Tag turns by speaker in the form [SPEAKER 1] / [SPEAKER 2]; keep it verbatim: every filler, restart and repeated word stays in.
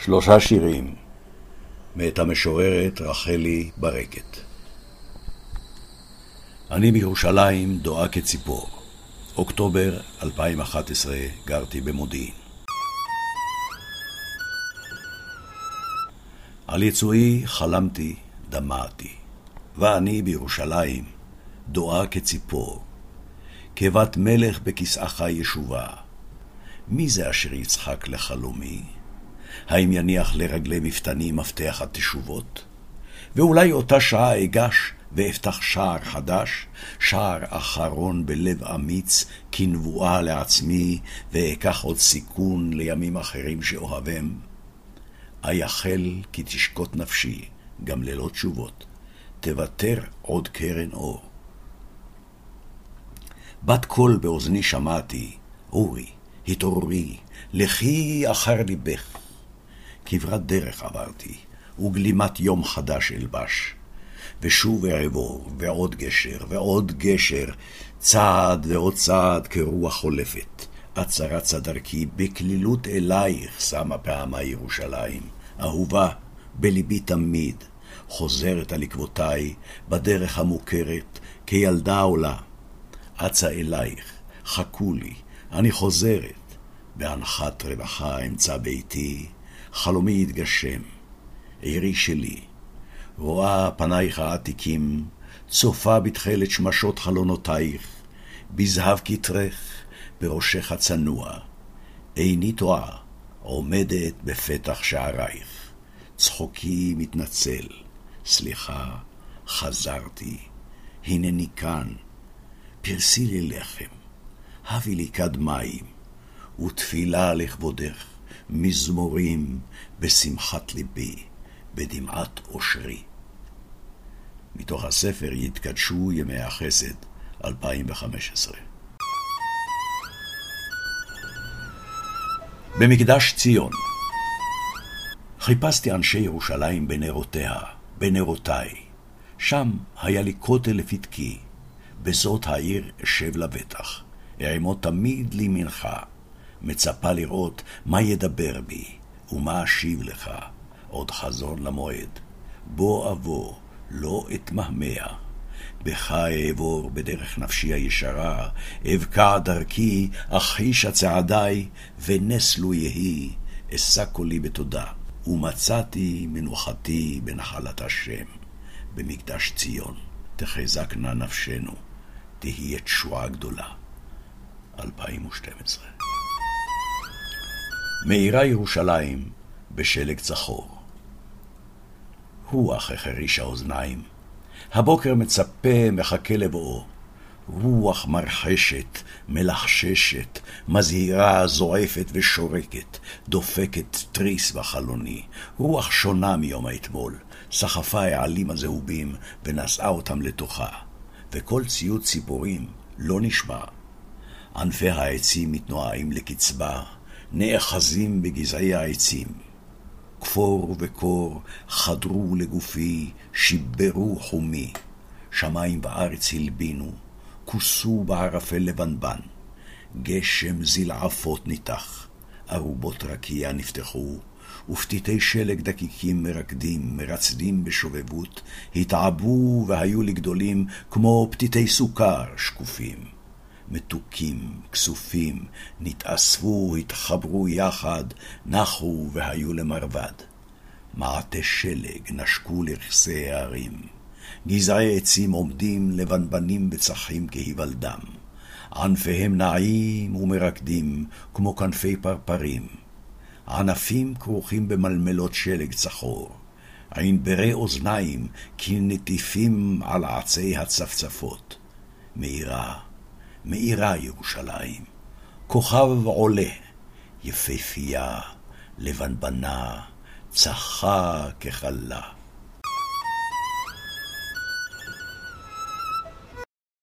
[SPEAKER 1] שלושה שירים מאת המשוררת רחלי ברקת. אני בירושלים דואה כציפור. אוקטובר אלפיים ואחת עשרה, גרתי במודיעין. על יצואי חלמתי, דמעתי, ואני בירושלים דואה כציפור, כבת מלך בכסאך ישובה. מי זה אשר יצחק לחלומי? האם יניח לרגלי מפתני מפתח התשובות? ואולי אותה שעה אגש ואפתח שער חדש, שער אחרון בלב אמיץ, כנבואה לעצמי, ואקח עוד סיכון לימים אחרים שאוהבם. אייחל כי תשקוט נפשי, גם ללא תשובות, תוותר עוד קרן אור. בת קול באוזני שמעתי, אורי, התעוררי, לכי אחר ליבך. כברת דרך עברתי, וגלימת יום חדש אלבש, ושוב אעבור, ועוד גשר, ועוד גשר, צעד ועוד צעד כרוח חולפת. עצרה צדרכי, בכלילות אלייך שמה פעמה ירושלים, אהובה בליבי תמיד, חוזרת על עקבותיי, בדרך המוכרת, כילדה עולה. אצה אלייך, חכו לי, אני חוזרת, בהנחת רווחה אמצע ביתי, חלומי יתגשם, עירי שלי, רואה פנייך העתיקים, צופה בתחילת שמשות חלונותייך, בזהב כתרך, בראשך צנוע, איני טועה, עומדת בפתח שערייך, צחוקי מתנצל, סליחה, חזרתי, הנני כאן, פרסי לי לחם, הביא לי כד מים, ותפילה לכבודך, מזמורים בשמחת ליבי, בדמעת אושרי. מתוך הספר יתקדשו ימי החסד, אלפיים וחמש עשרה. במקדש ציון. חיפשתי אנשי ירושלים בנרותיה, בנרותיי. שם היה לי כותל לפתקי, בזאת העיר אשב לבטח, אעמוד תמיד לימינך, מצפה לראות מה ידבר בי, ומה אשיב לך, עוד חזון למועד. בוא אבוא, לא אתמהמה, בך אעבור בדרך נפשי הישרה, אבקע דרכי, אחיש הצעדיי, ונס לו יהי, אשא קולי בתודה, ומצאתי מנוחתי בנחלת השם, במקדש ציון, תחזקנה נפשנו, תהיה תשועה גדולה. אלפיים ושתים עשרה. מאירה ירושלים בשלג צחור. רוח החריש האוזניים, הבוקר מצפה מחכה לבואו, רוח מרחשת, מלחששת, מזהירה, זועפת ושורקת, דופקת תריס בחלוני, רוח שונה מיום האתמול, סחפה העלים הזהובים ונשאה אותם לתוכה, וכל ציוד ציפורים לא נשמע. ענפי העצים מתנועים לקצבה, נאחזים בגזעי העצים. כפור וקור חדרו לגופי, שיברו חומי, שמיים וארץ הלבינו, כוסו בערפל לבנבן, גשם זלעפות ניתח, ארובות רקיע נפתחו, ופתיתי שלג דקיקים מרקדים, מרצדים בשובבות, התעבו והיו לגדולים כמו פתיתי סוכר שקופים. מתוקים, כסופים, נתאספו, התחברו יחד, נחו והיו למרבד. מעטי שלג נשקו לרחסי הערים, גזעי עצים עומדים לבנבנים בצחים כהיוולדם, ענפיהם נעים ומרקדים כמו כנפי פרפרים, ענפים כרוכים במלמלות שלג צחור, ענברי אוזניים כנטיפים על עצי הצפצפות. מאירה, מאירה ירושלים, כוכב עולה, יפהפייה, לבנבנה, צחה כחלה.